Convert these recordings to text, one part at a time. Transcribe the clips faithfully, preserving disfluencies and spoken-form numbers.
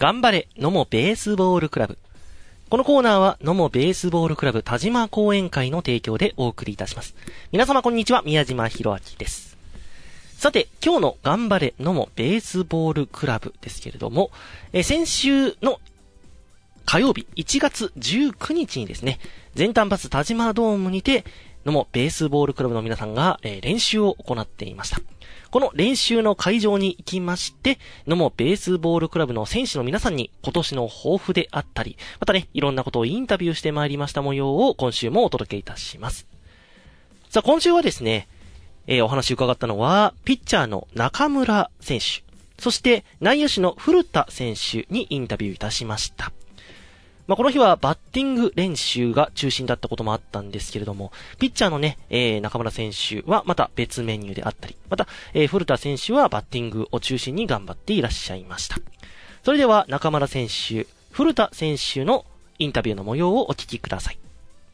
頑張れ野茂ベースボールクラブ。このコーナーは野茂ベースボールクラブ田島講演会の提供でお送りいたします。皆様こんにちは、宮島博明です。さて、今日の頑張れ野茂ベースボールクラブですけれども、え先週の火曜日いちがつじゅうくにちにですね、全丹バス田島ドームにて野茂ベースボールクラブの皆さんが、えー、練習を行っていました。この練習の会場に行きまして、野茂ベースボールクラブの選手の皆さんに今年の抱負であったり、またね、いろんなことをインタビューしてまいりました模様を今週もお届けいたします。さあ、今週はですね、えー、お話伺ったのは、ピッチャーの中村選手、そして内野手の古田選手にインタビューいたしました。まあ、この日はバッティング練習が中心だったこともあったんですけれども、ピッチャーのね、えー、中村選手はまた別メニューであったり、また、えー、古田選手はバッティングを中心に頑張っていらっしゃいました。それでは中村選手、古田選手のインタビューの模様をお聞きください。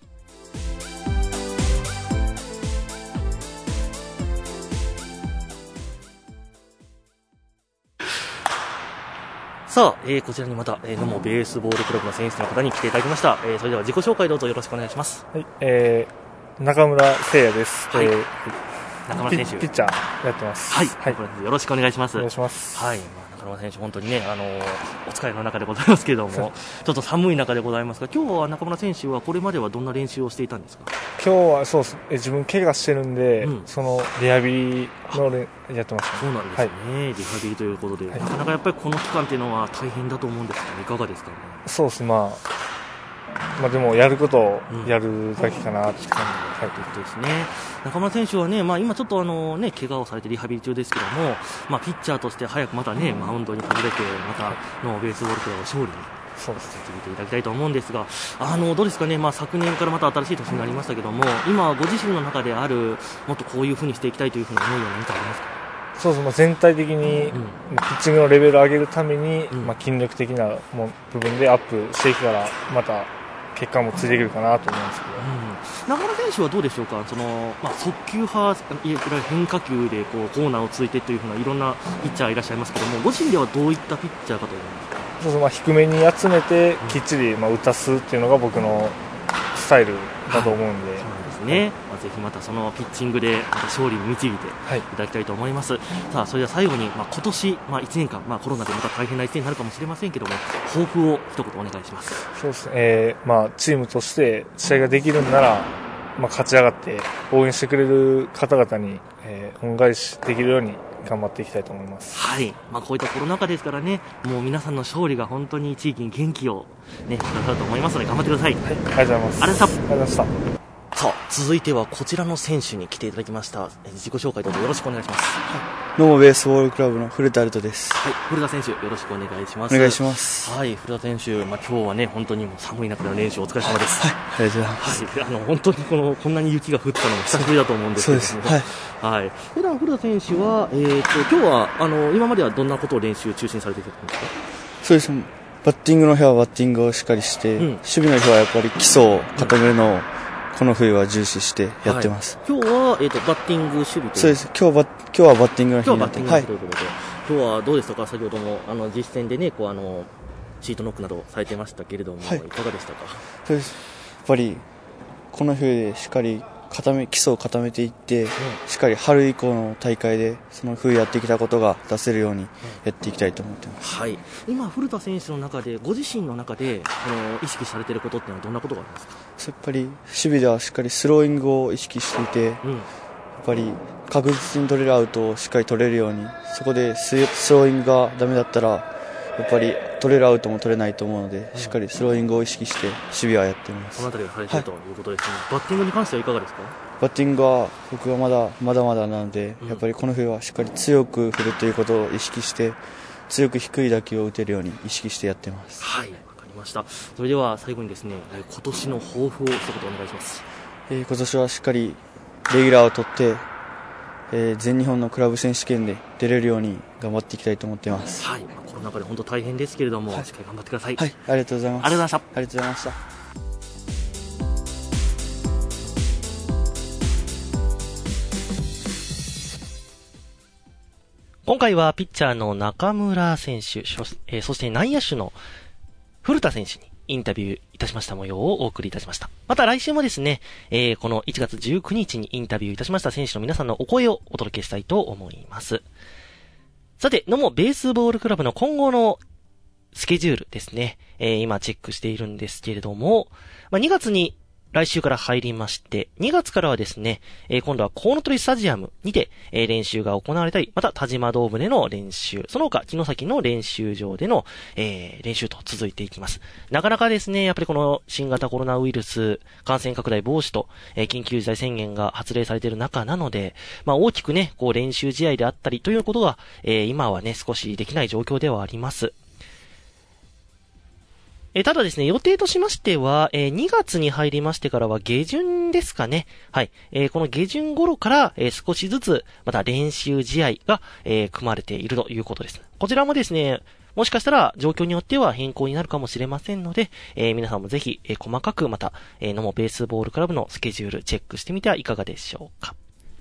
さあ、えー、こちらにまた、えー、野茂ベースボールクラブの選手の方に来ていただきました。えー、それでは自己紹介どうぞよろしくお願いします。 はい、えー、中村誠也です。 はい、 えー、 中村選手ピ、ピッチャーやってます。 はい、 はい、 よろしくお願いします。 お願いします。 はい、まあ、中村選手本当にね、あのー、お疲れの中でございますけれども、ちょっと寒い中でございますが、今日は中村選手はこれまではどんな練習をしていたんですか？ 今日はそうです。え自分怪我してるんで、うん、そのリハビリのれやってます、ね。 そうなんですね、はい、リハビリということで、はい、なかなかやっぱりこの期間っていうのは大変だと思うんですけど、いかがですかね？ そうです、まあ。まあ、でもやることをやるだけかなって感じで、 うん、はい、ということですね。中村選手はね、まあ、今ちょっとあのね、怪我をされてリハビリ中ですけども、まあ、ピッチャーとして早くまたね、マウンドに戻れて、またのベースボールクラブを勝利にそうですね、 続けていただきたいと思うんですが、あのどうですかね、まあ、昨年からまた新しい年になりましたけども、今ご自身の中であるもっとこういうふうにしていきたいというふうな思いは何かありますか？ そうですね、全体的に、うん、ピッチングのレベルを上げるために、うん、まあ、筋力的なも部分でアップしていくからまた結果もついてくるかなと思うんですけど、うん、中村選手はどうでしょうか、その、まあ、速球派、いわゆる変化球でこうコーナーをついてというふうないろんなピッチャーいらっしゃいますけども、ご自身ではどういったピッチャーかと思いますか？ そうそう、まあ、低めに集めてきっちりまあ打たすっていうのが僕のスタイルだと思うんで、はい、 そうですね、はい、まあ、ぜひまたそのピッチングでまた勝利に導いていただきたいと思います、はい、さあそれでは最後に、まあ、今年、まあ、いちねんかん、まあ、コロナでまた大変な一年になるかもしれませんけども、抱負を一言お願いします。 そうですね、えーまあ、チームとして試合ができるんなら、まあ、勝ち上がって応援してくれる方々に、えー、恩返しできるように頑張っていきたいと思います。 はい、まあ、こういったコロナ禍ですからね、もう皆さんの勝利が本当に地域に元気をねくださると思いますので頑張ってください。はい、 ありがとうございます。 ありがとうございました。 ありがとうございました。 さあ続いてはこちらの選手に来ていただきました。自己紹介どうぞよろしくお願いします。 はい、野茂ベースボールクラブの古田アルトです。 はい、古田選手よろしくお願いします。 お願いします。 はい、古田選手、まあ、今日はね本当にもう寒い中での練習お疲れ様です。 はい、ありがとうございます。 はい、あの本当にこのこんなに雪が降ったのも久しぶりだと思うんですけれども、 そうです、 はい、はい、普段古田選手は、えー、と今日はあの今まではどんなことを練習中心されていたんですか？ そうです、バッティングの日はバッティングをしっかりして、うん、守備の日はやっぱり基礎を固めるのを、うんこの冬は重視してやってます。 はい、今日は、えー、とバッティング守備というそうです。今日バ今日はバッティングの日になって今日はバッティングの日ということで、はい、今日はどうでしたか？先ほどもあの実戦でねこうあのシートノックなどされてましたけれども、はい、いかがでしたか？ そうです。やっぱりこの冬でしっかり固め基礎を固めていって、うん、しっかり春以降の大会でその冬やってきたことが出せるようにやっていきたいと思っています。 はい、今古田選手の中でご自身の中であの意識されていることっていうのはどんなことがありますか？ やっぱり守備ではしっかりスローイングを意識していて、うん、やっぱり確実に取れるアウトをしっかり取れるように、そこでスローイングがダメだったらやっぱり取れるアウトも取れないと思うので、うん、しっかりスローイングを意識して守備はやっています。 そのあたりがされているということですね。はい、バッティングに関してはいかがですか？ バッティングは僕はまだまだまだなので、うん、やっぱりこの冬はしっかり強く振るということを意識して強く低い打球を打てるように意識してやっています。 はい、わかりました。それでは最後にですね、今年の抱負を一言お願いします。 えー、今年はしっかりレギュラーを取って、えー、全日本のクラブ選手権で出れるように頑張っていきたいと思っています。 はい、コロナ禍で本当大変ですけれども、はい、しっかり頑張ってください。 はい、ありがとうございます。 ありがとうございました。 ありがとうございました。 こ今回はピッチャーの中村選手、えー、そして内野手の古田選手にインタビューいたしました模様をお送りいたしました。また来週もですね、えー、このいちがつじゅうくにちにインタビューいたしました選手の皆さんのお声をお届けしたいと思います。さて、野茂ベースボールクラブの今後のスケジュールですね、えー、今チェックしているんですけれども、まあ、にがつに来週から入りまして、にがつからはですね、えー、今度はコウノトリスタジアムにて、えー、練習が行われたり、また田島ドームでの練習、その他城崎の練習場での、えー、練習と続いていきます。なかなかですね、やっぱりこの新型コロナウイルス感染拡大防止と、えー、緊急事態宣言が発令されている中なので、まあ大きくね、こう練習試合であったりということが、えー、今はね、少しできない状況ではあります。えー、ただですね、予定としましては、えー、にがつに入りましてからは下旬ですかね。はい。えー、この下旬頃から、えー、少しずつ、また練習試合が、えー、組まれているということです。こちらもですね、もしかしたら状況によっては変更になるかもしれませんので、えー、皆さんもぜひ、えー、細かくまた、えー、野茂ベースボールクラブのスケジュールチェックしてみてはいかがでしょうか。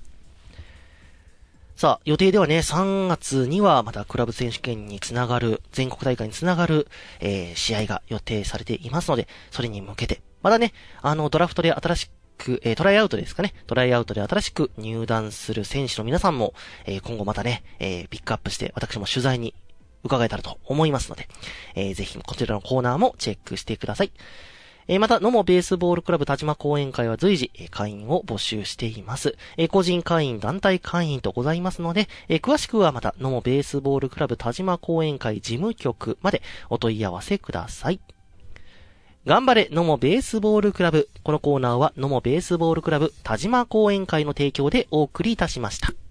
さあ、予定ではね、さんがつにはまたクラブ選手権につながる、全国大会につながる、えー、試合が予定されていますので、それに向けて、またね、あの、ドラフトで新しく、えー、トライアウトですかね、トライアウトで新しく入団する選手の皆さんも、えー、今後またね、えー、ピックアップして、私も取材に伺えたらと思いますので、えー、ぜひこちらのコーナーもチェックしてください。えー、また、野茂ベースボールクラブ田島講演会は随時、えー、会員を募集しています。えー、個人会員、団体会員とございますので、えー、詳しくはまた、野茂ベースボールクラブ田島講演会事務局までお問い合わせください。頑張れ、野茂ベースボールクラブ。このコーナーは、野茂ベースボールクラブ田島講演会の提供でお送りいたしました。